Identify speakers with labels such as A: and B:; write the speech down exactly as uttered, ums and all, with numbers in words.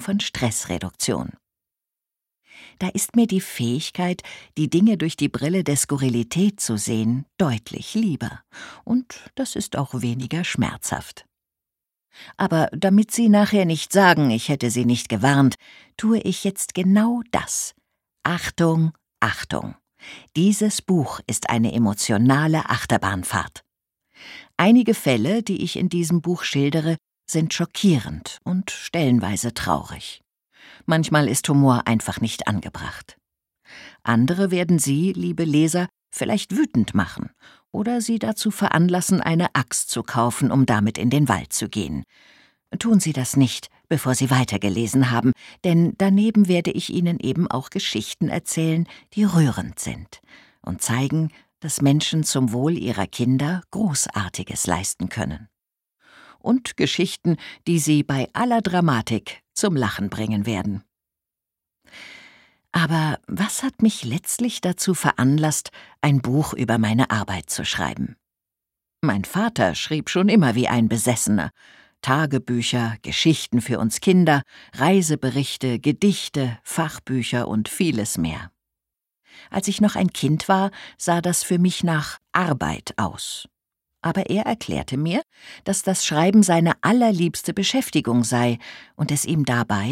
A: von Stressreduktion. Da ist mir die Fähigkeit, die Dinge durch die Brille der Skurrilität zu sehen, deutlich lieber. Und das ist auch weniger schmerzhaft. Aber damit Sie nachher nicht sagen, ich hätte Sie nicht gewarnt, tue ich jetzt genau das. Achtung, Achtung! Dieses Buch ist eine emotionale Achterbahnfahrt. Einige Fälle, die ich in diesem Buch schildere, sind schockierend und stellenweise traurig. Manchmal ist Humor einfach nicht angebracht. Andere werden Sie, liebe Leser, vielleicht wütend machen oder Sie dazu veranlassen, eine Axt zu kaufen, um damit in den Wald zu gehen. Tun Sie das nicht, bevor Sie weitergelesen haben, denn daneben werde ich Ihnen eben auch Geschichten erzählen, die rührend sind und zeigen, dass Menschen zum Wohl ihrer Kinder Großartiges leisten können. Und Geschichten, die Sie bei aller Dramatik zum Lachen bringen werden. Aber was hat mich letztlich dazu veranlasst, ein Buch über meine Arbeit zu schreiben? Mein Vater schrieb schon immer wie ein Besessener. Tagebücher, Geschichten für uns Kinder, Reiseberichte, Gedichte, Fachbücher und vieles mehr. Als ich noch ein Kind war, sah das für mich nach Arbeit aus. Aber er erklärte mir, dass das Schreiben seine allerliebste Beschäftigung sei und es ihm dabei